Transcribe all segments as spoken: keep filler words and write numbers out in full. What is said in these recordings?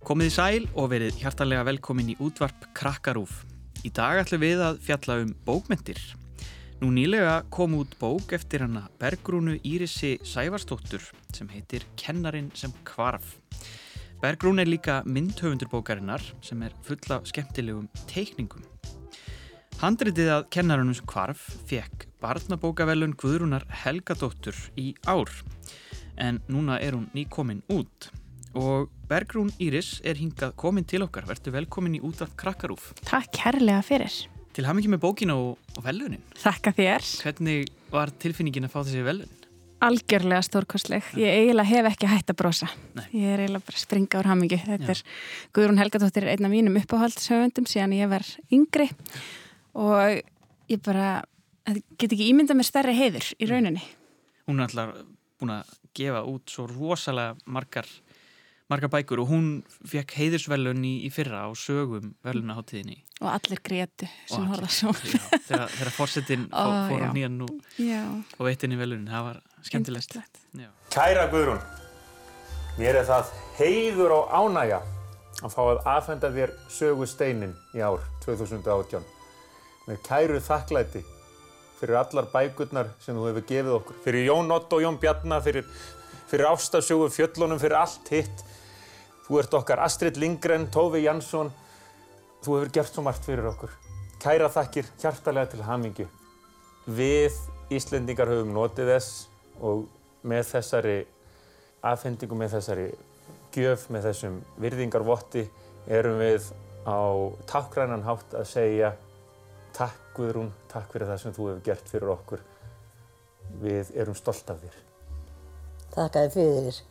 Komið í sæl og verið hjartanlega velkomin í útvarp Krakkarúf. Í dag ætlum við að fjalla um bókmenntir. Nú nýlega kom út bók eftir hana Bergrúnu Írisi Sævarsdóttur sem heitir Kennarinn sem hvarf. Bergrún er líka myndhöfundur bókarinnar sem er full af skemmtilegum teikningum. Handritið að Kennarinn sem hvarf fékk barnabókaverðlaun Guðrúnar Helgadóttur í ár. En núna er hún nýkomin út. Og Bergrún Íris er hingað komin til okkar. Vertu velkomin í útvarp Krakkarúf. Takk kærlega fyrir. Til hamingju með bókina og, og verðlaunin. Þakka þér. Hvernig var tilfinningin að fá þessi verðlaun? Algjörlega stórkostleg. Ég eiginlega hef ekki hætt að brosa. Nei. Ég er eiginlega bara að springa úr hamingju. Þetta er Guðrún Helgadóttir er einn af mínum uppáhaldshöfundum síðan ég var yngri og ég bara get ekki ímyndað mér stærri heiður í rauninni. Hún er alltaf búin að gefa út svo rosalega margar margar bækur og hún fekk heiðursverðlaun í, í fyrra á sögum verðlaunahátíðinni. Og allir grétu sem horfða svo. Þegar, þegar forsetinn Ó, fór á já. nýjan nú Já. og veitt inn í verðlaunin. Það var skemmtilegt. Já. Kæra Guðrún, mér er það heiður og ánægja að fá að afhenda þér sögusteinin í ár tvö þúsund og átján. Með kæru þakklæti fyrir allar bækurnar sem þú hefur gefið okkur. Fyrir Jón Ott og Jón Bjarna, fyrir, fyrir ástasögu fjöllunum, fyrir allt hitt. Þú ert okkar Astrid Lindgren, Tove Jansson. Þú hefur gert svo margt fyrir okkur. Kæra þakkir hjartalega til hamingju. Við Íslendingar höfum notið þess og með þessari afhendingu, með þessari gjöf, með þessum virðingarvotti erum við á táknrænan hátt að segja takk Guðrún, takk fyrir það sem þú hefur gert fyrir okkur. Við erum stolt af þér. Þakka þér fyrir.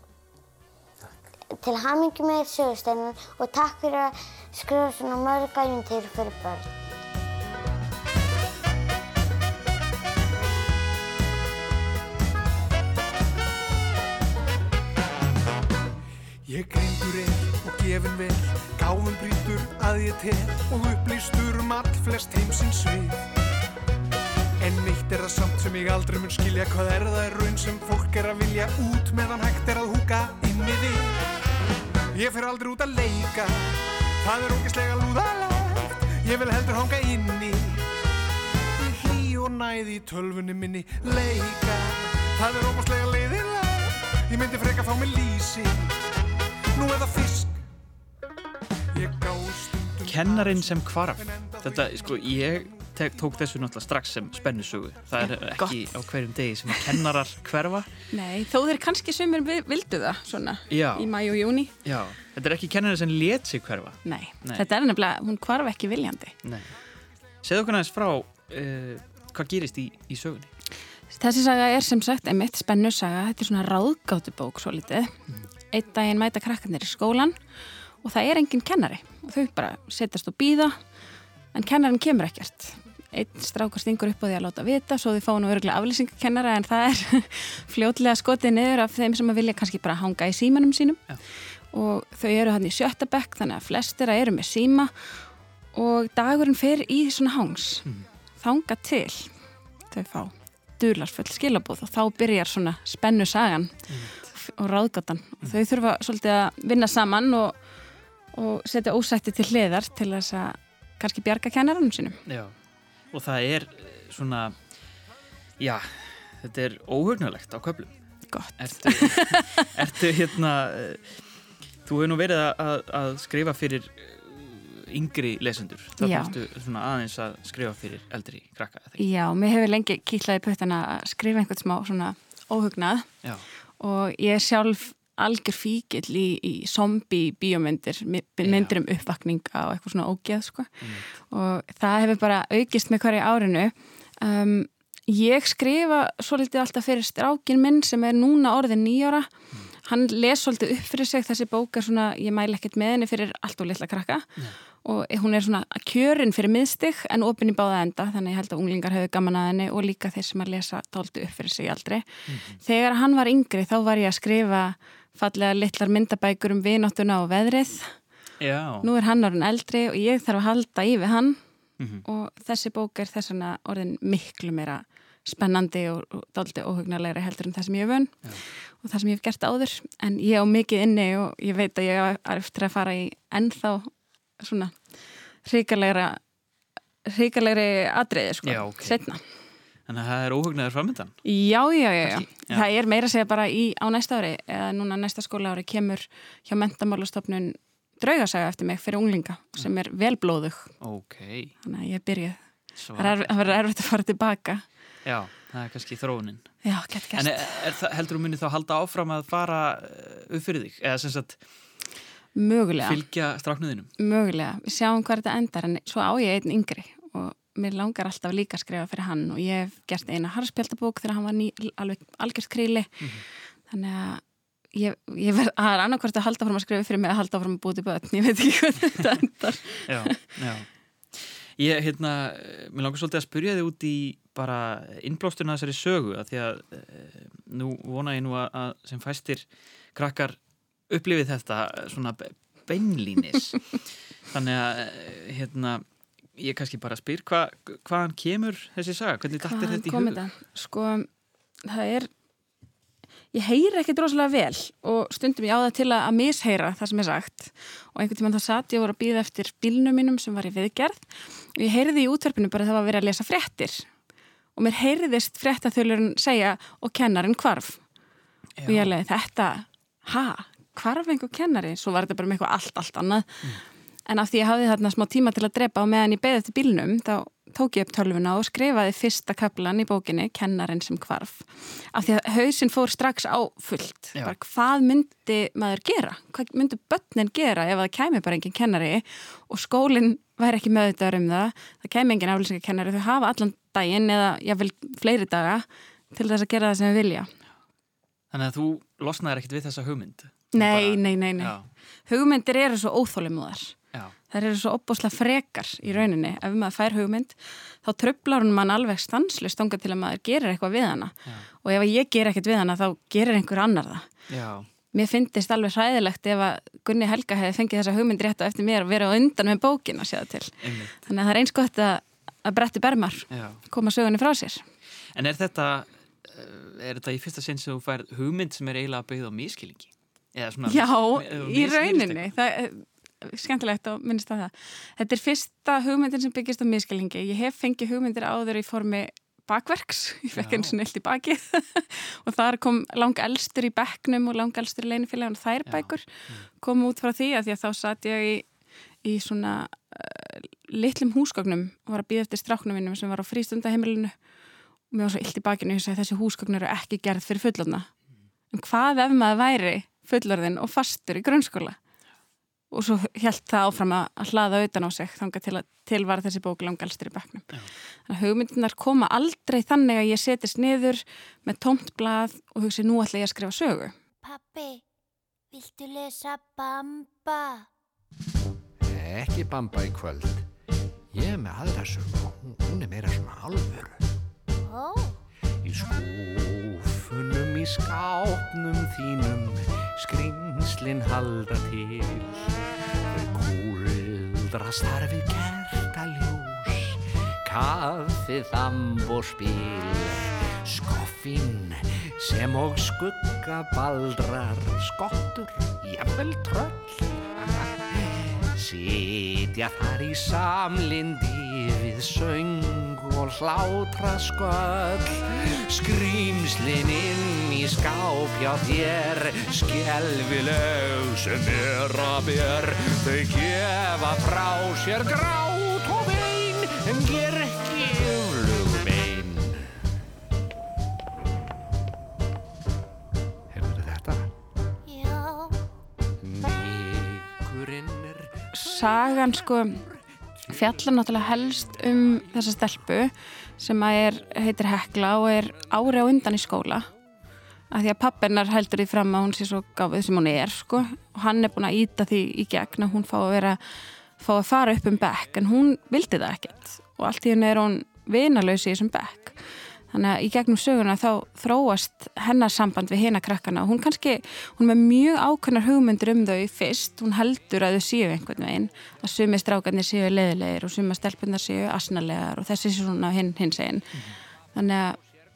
Til hamingju með sögusteinin og takk fyrir að skrifa svona mörg ævintýri fyrir börn. Ég greindur er og gefin vel, gáfum brýtur að ég tel og upplýstur um all flest heimsins svið. En eitt er það samt sem ég aldrei mun skilja, hvað er það er raun sem fólk er að vilja út meðan hægt er að húka inn í þig. Ég fer aldrei út að leika, það er ógeðslega lúðalegt. Ég vil heldur hanga inni, í hlý og næði í tölvunni minni leika. Það er ógeðslega leiðilegt, ég myndi freka fá mig lýsi, nú er það fisk. Ég gáði stundum Kennarinn sem hvarf. Þetta, sko, ég tek, tók þessu náttúrulega strax sem spennusögu. Það er ekki Gott. á hverjum degi sem að kennarar hverfa. Nei, þó þeir kannski sumir vi- vildu það svona Já. í maí og júní. Já, þetta er ekki kennari sem lét sig hverfa. Nei, Nei. þetta er nefnilega, hún hvarf ekki viljandi. Nei. Segðu okkur aðeins frá uh, hvað gerist í, í sögunni. Þessi saga er sem sagt einmitt spennusaga. Þetta er svona ráðgátubók svo litið. Mm. Einn daginn mæta krakkarnir í skólan og það er engin kennari. Og þau bara setjast og bíða en kennarinn kemur ekkert. Einn strákur stingur upp á því að láta vita svo þau fá nú örugglega aflýsingakennara en það er fljótlega skotið niður af þeim sem að vilja kannski bara hanga í símanum sínum. Já. Og þau eru hann í sjötta bekk þannig að flestir eru með síma og dagurinn fer í svona hangs. Mm. Þanga til þau fá dularfull skilabóð og þá byrjar svona spennu sagan mm. og ráðgátan. Mm. Og þau þurfa svolítið að vinna saman og, og setja ósætti til hliðar til þess að kannski bjarga kennaranum sínum. Já, og það er svona, já, þetta er óhugnalegt á köflum. Gott. Ertu, ertu hérna, þú hefur nú verið að, að skrifa fyrir yngri lesendur. Það Já. fórstu svona aðeins að skrifa fyrir eldri krakka. eða ekki? Já, mér hefur lengi kýtlaði puttana að skrifa einhvern smá svona óhugnað Já. og ég er sjálf algjör fíkill í, í zombie bíómyndir, myndir um uppvakninga og eitthvað svona ógeð, sko. Mm. Og það hefur bara aukist með hverju árinu. Um, ég skrifa svolítið alltaf fyrir strákin minn sem er núna orðin níu ára. Mm. Hann les svolítið upp fyrir sig, þessi bók er svona, ég mæli ekkert með henni fyrir allt og litla krakka. Mm. Og hún er svona kjörin fyrir miðstig en opin í báða enda, þannig ég held að unglingar hefur gaman að henni og líka þeir sem að lesa dálítið upp fyrir sig aldrei. Mm-hmm. Þegar hann var yngri þá var ég að skrifa fallega litlar myndabækur um vináttuna og veðrið. Já. Nú er hann orðin eldri og ég þarf að halda í við hann. Mm-hmm. Og þessi bók er þess vegna orðin miklu meira spennandi og, og dálítið óhugnalegri heldur en það sem ég hef vön Já. Og það sem ég hef gert áður en ég á mikið inni og ég veit að ég er eftir að fara í ennþá svona hrikalegri hrikalegri atriði sko, Já, okay. setna Þannig að það er óhugnaður framöndan Já, já, já, já. já Það er meira að segja bara í, á næsta ári eða núna næsta skóla ári kemur hjá Menntamálastofnun draugasaga eftir mig fyrir unglinga sem er velblóðug okay. Þannig að ég byrja það verður erfitt að fara tilbaka Já, það er kannski þróunin Já, gett gert En er, er það, heldur þú munið þá halda áfram að fara upp fyrir þig? Eða sem sagt Mögulega Fylgja stráknuðinum? Mögulega, við sjáum hvað þetta endar en svo á ég einn yngri og mér langar alltaf líka að skrifa fyrir hann og ég hef gert eina harðspjaldabók þegar hann var ný, alveg algjört kríli mm-hmm. Þannig að ég, ég verð að er annarkvort að halda fram að skrifa fyrir mig að halda fram að búti börn, ég veit ekki hvað þetta endar Já, já Ég, hérna, mér langar svolítið að spyrja þig út í bara innblásturinn að þessari sögu að því að e, nú vona ég nú að, að sem fæstir krakkar upplifið þetta svona beinlínis þannig að hérna ég kannski bara spyr hva, hvaðan kemur þessi saga, hvernig dattir þetta í hug? Þetta? Sko, það er ég heyri ekkert rosalega vel og stundum ég á það til að, að misheyra það sem er sagt og einhvern tímann þá satt ég voru að bíða eftir bílnum mínum sem var í viðgerð og ég heyriði í útvarpinu bara það var verið að lesa fréttir og mér heyriðist fréttaþulurinn segja og kennarinn hvarf Já. Og ég leiði þetta ha, hvarf einhver kennari svo var þetta bara með eitthvað allt, allt annað mm. en af því ég hafði þarna smá tíma til að drepa og meðan ég beði eftir bílnum þá tók ég upp tölvuna og skrifaði fyrsta kaplan í bókinni, kennarinn sem hvarf. Af því að hausinn fór strax á fullt. Bara, hvað myndi maður gera? Hvað myndi börnin gera ef það kæmi bara engin kennari og skólinn væri ekki meðvitaður um það? Það kæmi engin aflýsingakennari, þau hafa allan daginn eða jáfnvel fleiri daga til þess að gera það sem við vilja. Þannig að þú losnaðir ekkert við þessa hugmynd? Nei, nei, nei, nei. Hugmyndir eru svo óþolimúðar. Já. Það eru svo opbúslega frekar í rauninni. Ef maður fær hugmynd, þá truflar hún mann alveg stanslust þangað til að maður gerir eitthvað við hana. Já. Og ef ég ger ekkert við hana, þá gerir einhver annar það. Já. Mér finnst alveg hræðilegt ef að Gunni Helga hefði fengið þessa hugmynd rétt og eftir mér að vera á undan með bókin að sjá það til. Einmitt. Þannig að það er eins gott að, að bretti bermar Já. Koma sögunni frá sér. En er þetta, er þetta í fyrsta sinn sem þú fær hugmynd sem er eiginlega byggð á misskilningi? Svona, Já, í rauninni. Það skemmtilegt og minnst að það. Þetta er fyrsta hugmyndin sem byggist á misskilningi. Ég hef fengið hugmyndir áður í formi bakverks. Ég fekk eins og neilt í bakið og þar kom lang elstur í bekknum og lang elstur í leinifélagin og þær bækur kom út frá því að því að þá satt ég í, í svona uh, litlum húsgögnum og var að bíða eftir stráknum mínum sem var á frístundaheimilinu og mér var svo illt í bakinu og ég sagði þessi húsgögn eru ekki gerð fyrir fullorðna. En hvað ef maður væri fullorðin og fastur í grunnskóla? Og svo hélt það áfram að hlaða utan á sig þangað til að til var þessi bók langalstur í bekknum. Já. Þannig að hugmyndirnar koma aldrei þannig að ég setist niður með tómt blað og hugsi nú ætla ég að skrifa sögu. Pappi, viltu lesa Bamba? Ekki Bamba í kvöld. Ég er með aðra sögu. Hún er meira svona alvöru. Ó. Í skúfunum í skápnum þínum skrimslin halda til. Þau kúldrast þar við kertaljós, kaffi, þamb og spil, skoffin sem og skugga baldrar, skottur, jafnvel tröll. Sitja þar í samlindi við söng og hlátra sköll, skrýmslin inn í skáp hjá þér, skelfileg sem er að ber, þau gefa frá sér grát og vein, en ger ekki flugbein. Heyrðu þetta? Já. Nýgurinn er... Sagan sko fjallar náttúrulega helst um þessa stelpu sem að er, heitir Hekla og er ári á undan í skóla af því að pappennar heldur því fram að hún sé svo gáfuð sem hún er sko og hann er búin að íta því í gegn að hún fá að vera fá að fara upp um bekk en hún vildi það ekkert og allt í henni er hún vinalaus í þessum bekk þannig að í gegnum söguna þá þróast hennar samband við hina krakkana og hún kannski, hún er með mjög ákveðnar hugmyndir um þau fyrst, hún heldur að þau séu einhvern veginn, að sumir strákarnir séu leiðilegir og sumar stelpunnar séu asnalegar og þessi svona hinn hins einn. Mm-hmm. Þannig að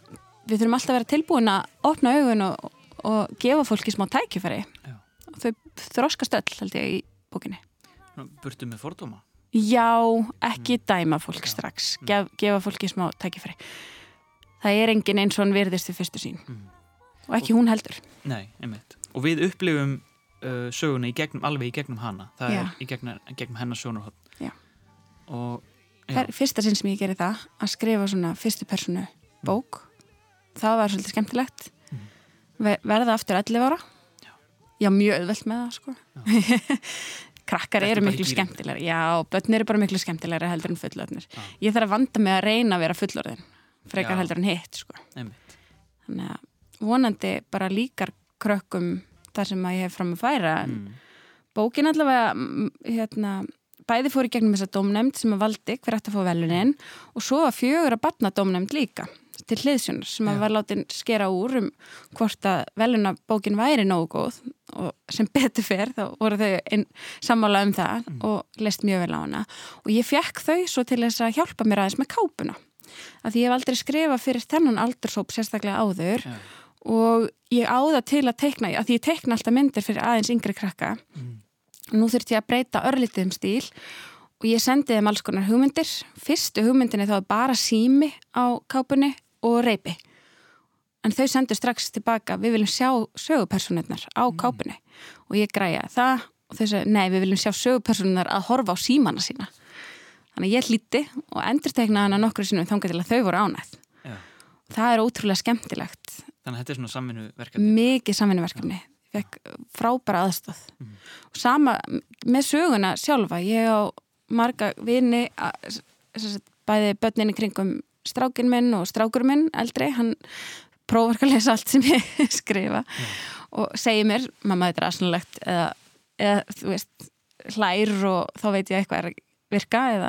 við þurfum alltaf að vera tilbúin að opna augun og, og gefa fólki smá tækifæri. Já. Þau þroskast öll, held ég, í bókinni. Burtu með fordóma? Já, ekki mm. dæma fólk strax, Gef, gefa fólki smá tækifæri. Það er engin eins og hann virðist við fyrstu sín mm. og ekki og, hún heldur. Nei, einmitt. Og við upplifum uh, söguna í gegnum, alveg í gegnum hana. Það já. Er í gegnum, gegnum hennar sjónarhorn. Já. Og, já. Það er fyrsta sinn sem ég geri það, að skrifa svona fyrstu persónu bók. Mm. Það var svolítið skemmtilegt. Mm. Verða aftur ellefu ára. Já. Já, mjög auðvelt með það, sko. Krakkar eru miklu skemmtilegri. Já, börn eru bara miklu skemmtilegri heldur en fullorðnir. Já. Ég þarf að vanda mig að reyna að vera fullorðin. Frekar já. Heldur en hitt, sko. Einmitt. Þannig að vonandi bara líkar krökkum þar sem að ég hef fram að færa. Mm. Bókin allavega, hérna, bæði fór í gegnum þessa dómnefnd sem að valdi hver ætti að fá velunin og svo að fjögur að barna dómnefnd líka til hliðsjónar sem að var látin skera úr um hvort að velunabókin væri nógu góð og sem betur fer þá voru þau ein, sammála um það mm. og leist mjög vel á hana og ég fekk þau svo til þess að hjálpa mér aðeins með kápuna af því ég hef aldrei skrifað fyrir þennan aldurshóp sérstaklega áður yeah. og ég áða til að teikna af því ég teikna alltaf myndir fyrir aðeins yngri krakka mm. nú þurfti ég að breyta örlítið um stíl og ég sendi þeim alls konar hugmyndir fyrstu hugmyndinni þá var bara sími á kápunni og reipi en þau sendu strax tilbaka við viljum sjá sögupersónurnar á mm. kápunni og ég græja það og þau sagði, nei, við viljum sjá sögupersónurnar að horfa á símana sína þannig að ég hlýtti og endurteiknaði hana nokkru sinnum þangað til að þau voru ánægð Já. Það er ótrúlega skemmtilegt Þannig að þetta er svona samvinnuverkefni Mikið samvinnuverkefni Ég fekk frábæra aðstoð mm. og sama með söguna sjálfa ég á marga vini bæði börnin í kringum strákin minn og strákur minn eldri, hann prófar að lesa allt sem ég skrifa yeah. og segir mér, mamma þetta er aðsannlegt eða, eða þú veist hlær og þá veit ég eitthvað er að virka eða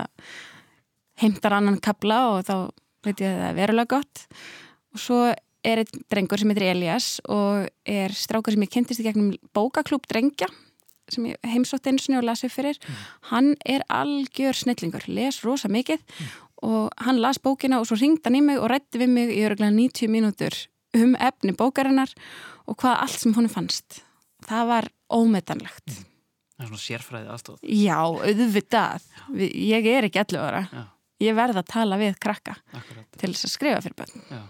heimtar annan kapla og þá veit ég að það er verulega gott og svo er einn drengur sem heitir Elías og er strákur sem ég kynntist í gegnum bókaklúbb drengja sem ég heimsótt einu sinni og lasi fyrir mm. hann er algjör snillingur les rosa mikið mm. og hann las bókina og svo ringdi hann í mig og ræddi við mig í örugglega níutíu mínútur um efni bókarinnar og hvað allt sem honum fannst. Það var ómetanlegt. Mm. Það er svona sérfræði aðstoð. Já, auðvitað. Já. Ég er ekki ellefu ára. Já. Ég verð að tala við krakka Akkurat. Til þess að skrifa fyrir börn. Já.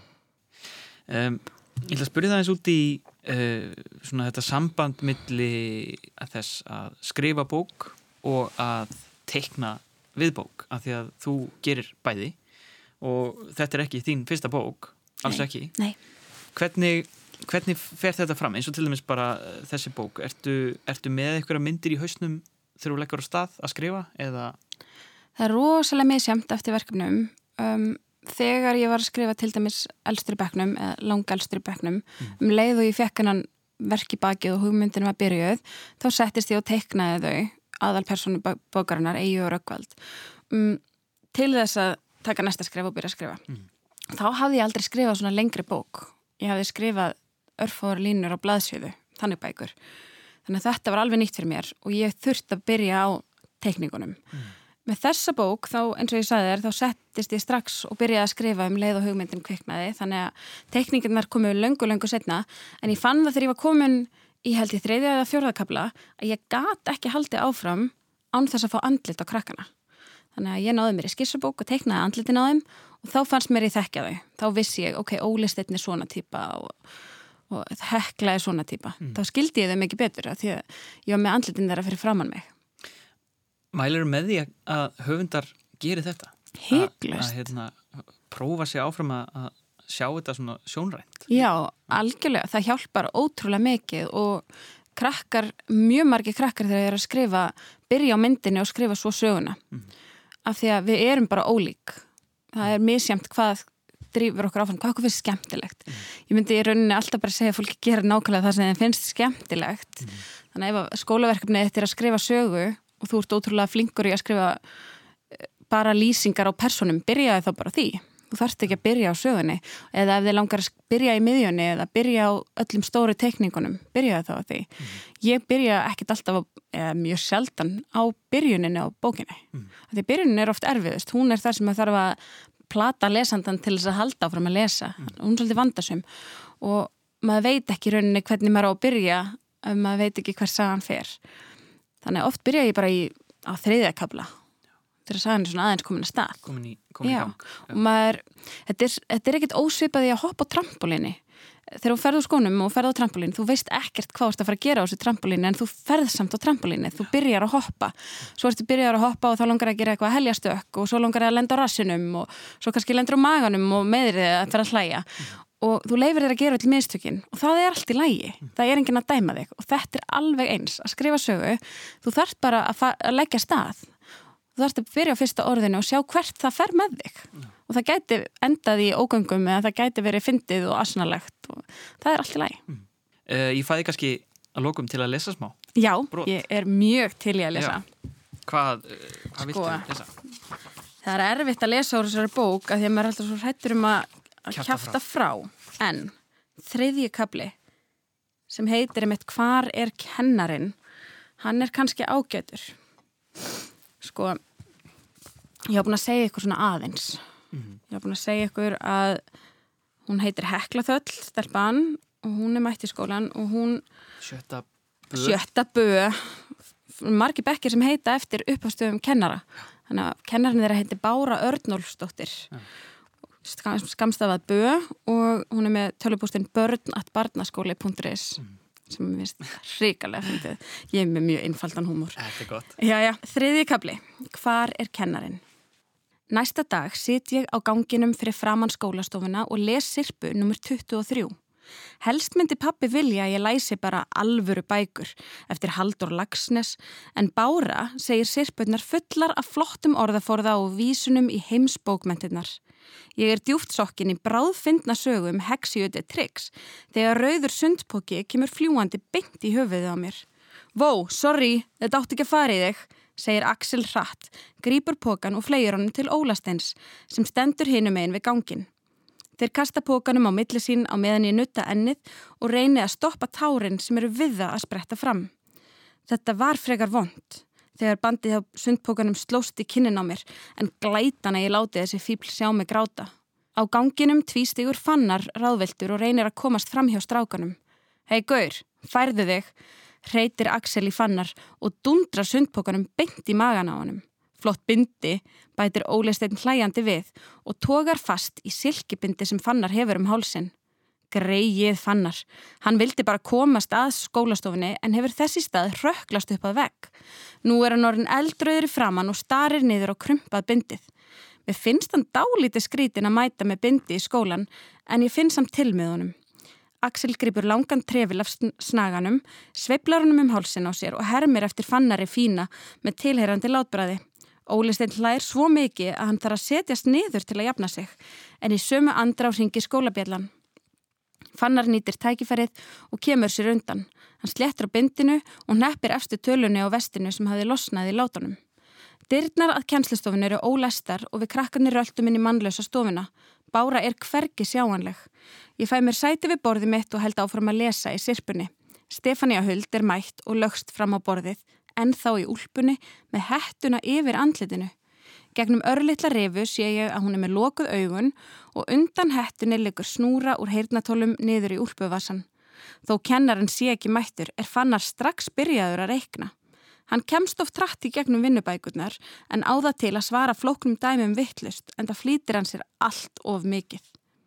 Um, ég ætla að spyrja það eins út í uh, svona þetta samband milli að þess að skrifa bók og að teikna viðbók af því að þú gerir bæði og þetta er ekki þín fyrsta bók alls nei, ekki nei. Hvernig, hvernig fer þetta fram eins og til dæmis bara þessi bók ertu, ertu með einhverja myndir í hausnum þegar þú leggur á stað að skrifa eða Það er rosalega misjæmt eftir verkefnum um, þegar ég var að skrifa til dæmis elstur í bekknum eða langa elstur í bekknum mm. um leið og ég fekk hennan verk í bakið og hugmyndin var byrjuð þá settist ég og teiknaði þau aðalpersonu bókarinnar, Eyju og Rögnvald um, til þess að taka næsta skrif og byrja að skrifa mm. þá hafði ég aldrei skrifað svona lengri bók ég hafði skrifað örfáar línur á blaðsjöðu, þannig bækur þannig að þetta var alveg nýtt fyrir mér og ég þurfti að byrja á teikningunum mm. með þessa bók, þá eins og ég sagði þér þá settist ég strax og byrjaði að skrifa um leið og hugmyndin kviknaði, þannig að teikningarnar komu löngu, löngu setna en ég fann það þegar ég var komin í held í þriðja eða fjórðakafla að ég gat ekki haldið áfram án þess að fá andlit á krakkana. Þannig að ég náði mér í skissubók og teiknaði andlitin á þeim og þá fannst mér ég þekkja þau. Þá vissi ég, ok, Óli Steinn er svona típa og, og Hekla er svona típa. Mm. Þá skildi ég þau mikið betur að því að ég var með andlitin þeirra fyrir framann mig. Mælir með því að höfundar geri þetta? Hygglust. Að hérna, prófa sig áfram að sjá þetta svona sjónrænt. Já, algjörlega. Það hjálpar ótrúlega mikið og krakkar, mjög margir krakkar þegar ég er að skrifa, byrja á myndinni og skrifa svo söguna. Mm. Af því að við erum bara ólík. Það er misjæmt hvað drífur okkur áfram, hvað okkur finnst skemmtilegt. Mm. Ég myndi í rauninni alltaf bara segja að fólki gera nákvæmlega það sem þeim finnst skemmtilegt. Mm. Þannig að ef skólaverkefni þetta er að skrifa sögu og þú ert ótrúlega flinkur í að skrifa bara lýsingar á personum, byrjaði þá bara því. Þú þarft ekki að byrja á sögunni eða ef þið langar að byrja í miðjunni eða byrja á öllum stóru teikningunum, byrjaði þá á því. Mm. Ég byrja ekkit alltaf, á, eða mjög sjaldan, á byrjuninni á bókinni. Mm. Því byrjunin er oft erfiðust, hún er það sem að þarf að plata lesandan til þess að halda áfram að lesa. Hún er svolítið vandasum og maður veit ekki í rauninni hvernig maður á að byrja ef maður veit ekki hver sagan fer. Þannig oft byrja ég bara í, á þriðja kafla til að sagan er svona aðeins komin að stað. Komin í, komin í gang. Já, og maður, þetta er, þetta er ekkert ósvipað í að hoppa á trampolíni. Þegar þú ferð á skónum og ferð á trampolín, þú veist ekkert hvað þú ert að fara að gera á þessu trampolíni en þú ferð samt á trampolíni, þú byrjar að hoppa svo ertu byrjar að hoppa og þá langar að gera eitthvað heljastökk og svo langar að lenda á rassinum og svo kannski lendur á maganum og meðir þig að fara að hlæja og þú leifir þér að gera öll mistökin og það er allt í lagi, það er enginn að dæma þig og þetta er alveg eins að skrifa sögu, þú þarft bara að, að leggja stað, þú þarft að byrja á fyrsta orðinu og sjá hvert það fer með þig og það gæti endað í ógöngum eða það gæti verið fyndið og asnalegt og það er allt í lagi. Mm. Uh, ég fæði kannski að lokum til að lesa smá. Já, Brot. Ég er mjög til í að lesa. Já. Hvað, uh, hvað Sko, viltu lesa? Það er erfitt að lesa úr þessari bók að því að maður er alltaf svo hrættur um að, að Kjafta kjafta frá. frá. En þriðji kafli sem heitir einmitt Hvar er kennarinn? Hann er kannski ágætur. Sko, ég hafa búin að segja ykkur svona aðeins. Mm-hmm. Ég hafa búin að segja ykkur að hún heitir Hekla Þöll, stelpan, og hún er mætt í skólan og hún... Sjötta bö. Sjötta bö. Margir bekkir sem heita eftir upphafstöfum kennara. Þannig að kennarinn þeirra heiti Bára Örnólfsdóttir. Ja. Skamstafað bö og hún er með tölvupóstinn börn at barnaskóli punktur is mm. sem ég finnst hrikalega fyndið. Ég er með mjög einfaldan húmor. Þetta er gott. Já, já. Þriðji kafli. Hvar er kennarinn? Næsta dag sit ég á ganginum fyrir framan skólastofuna og les sirpu nummer tuttugu og þrjú. Helst myndi pabbi vilja að ég læsi bara alvöru bækur eftir Halldór Laxness en Bára segir sirpurnar fullar af flottum orðaforða og vísunum í heimsbókmenntirnar. Ég er djúpt sokkin í bráðfyndna sögu um Hexíöti Trix þegar rauður sundpoki kemur fljúandi beint í höfuðið á mér. Vó, sorry, þetta átti ekki að fara í þig, segir Axel hratt, grípur pokan og fleygir honum til Ólasteins sem stendur hinum megin við ganginn. Þeir kasta pokanum á milli sín á meðan ég nutta ennið og reyni að stoppa tárin sem eru við það að spretta fram. Þetta var frekar vont þegar bandið á sundpokanum slóst í kinnin á mér en glætan að ég láti þessi fíbl sjá mig gráta. Á ganginum tvístigur Fannar ráðveltur og reynir að komast fram hjá strákanum. Hei gaur, færðu þig, hreytir Axel í Fannar og dundrar sundpokanum beint í magan á honum. Flott bindi, bætir Ólasteinn hlæjandi við og togar fast í silkibindi sem Fannar hefur um hálsinn. Greið Fannar. Hann vildi bara komast að skólastofunni en hefur þessi stað hrökklast upp að vegg. Nú er hann orðinn eldrauður í framan og starir niður á krumpað bindið. Mér finnst hann dálítið skrítin að mæta með bindi í skólan en ég finn samt til með honum. Axel gripur langan trefil af snaganum, sveiflar honum um hálsin á sér og hermir eftir Fannari fína með tilheyrandi látbræði. Ólasteinn hlær svo mikið að hann þarf að setjast niður til að jafna sig, en í sömu andrá hringir skólabjallan. Fannar nýtir tækifærið og kemur sér undan. Hann sléttur á bindinu og hneppir efstu tölunni á vestinu sem hafði losnað í látunum. Dyrnar að kennslustofun eru ólæstar og við krakkarnir röltum inn í mannlausa stofuna. Bára er hvergi sjáanleg. Ég fæ mér sæti við borðið mitt og held áfram að lesa í sirpunni. Stefania Huld er mætt og lögst fram á borðið, ennþá í úlpunni með hettuna yfir andlitinu. Gegnum örlitla rifu sé ég að hún er með lokuð augun og undan hettunni liggur snúra úr heyrnartólum niður í úlpuvassan. Þó kennarinn sé ekki mættur er Fannar strax byrjaður að reikna. Hann kemst oft trætt í gegnum vinnubækurnar en á það til að svara flóknum dæmum vittlust en það flýtir hann sér allt of mikið.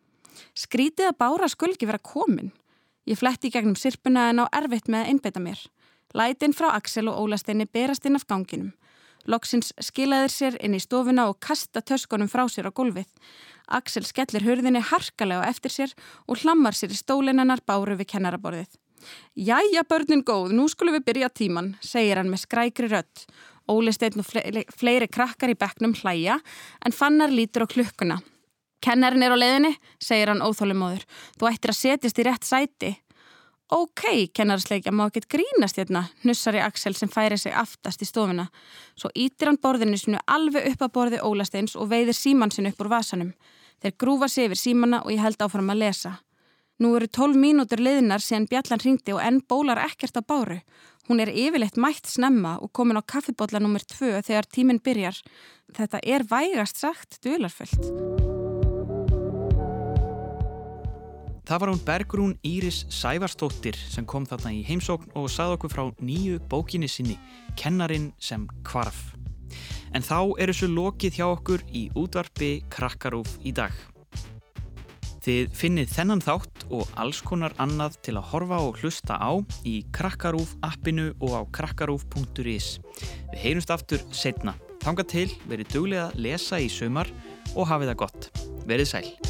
Skrítið að Bára skuli ekki vera komin. Ég fletti í gegnum sirpuna en á erfitt með að einbeita mér. Lætin frá Axel og Ólasteini berast inn af ganginum. Loksins skilaðir sér inn í stofuna og kasta töskunum frá sér á gólfið. Axel skellir hurðinni harkalega á eftir sér og hlammar sér í stólinennar Báru við kennaraborðið. Jæja börnin góð, nú skulum við byrja tíman, segir hann með skrækri rödd. Ólasteinn og fleiri, fleiri krakkar í bekknum hlæja en Fannar lítur á klukkuna. Kennarinn er á leiðinni, segir hann óþolinmóður. Þú ættir að setjast í rétt sæti. Ok, kennarasleikja, má ekkert grínast hérna, hnussar í Axel sem færi sig aftast í stofuna. Svo ítir hann borðinu sinu alveg upp að borði Ólasteins og veiðir síman sinu upp úr vasanum. Þeir grúfa sig yfir símana og ég held áfram að lesa. Nú eru tólf mínútur liðnar síðan bjallan hringdi og enn bólar ekkert á Báru. Hún er yfirleitt mætt snemma og komin á kaffibolla númer tvö þegar tíminn byrjar. Þetta er vægast sagt dularfullt. það var hún Bergrún Íris Sævarsdóttir sem kom þarna í heimsókn og sagði okkur frá nýju bókinni sinni, Kennarinn sem hvarf. En þá er þessu lokið hjá okkur í útvarpi Krakkarúf í dag. Þið finnið þennan þátt og alls konar annað til að horfa og hlusta á í Krakkarúf appinu og á krakkarúf punktur is. Við heyrumst aftur seinna. Þangað til verið duglega að lesa í sumar og hafið það gott. Verið sæl.